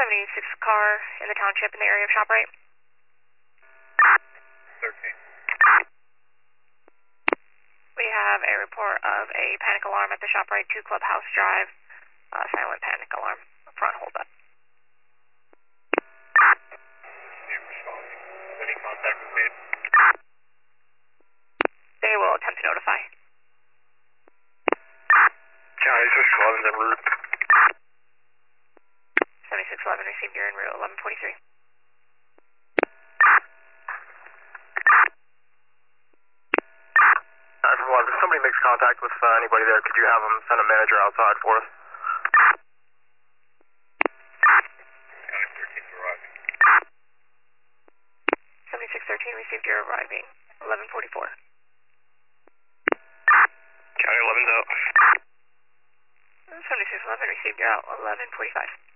76 car in the township in the area of ShopRite. 13. We have a report of a panic alarm at the ShopRite 2 Clubhouse Drive. Silent panic alarm. Front holdup. Any contact was made? They will attempt to notify. County 611's en route. 7611 received, you're en route 1143. If somebody makes contact with anybody there, could you have them send a manager outside for us? County 13's arriving. 7613 received, you're arriving 1144. County 11's out. 7611 received, you're out 1145.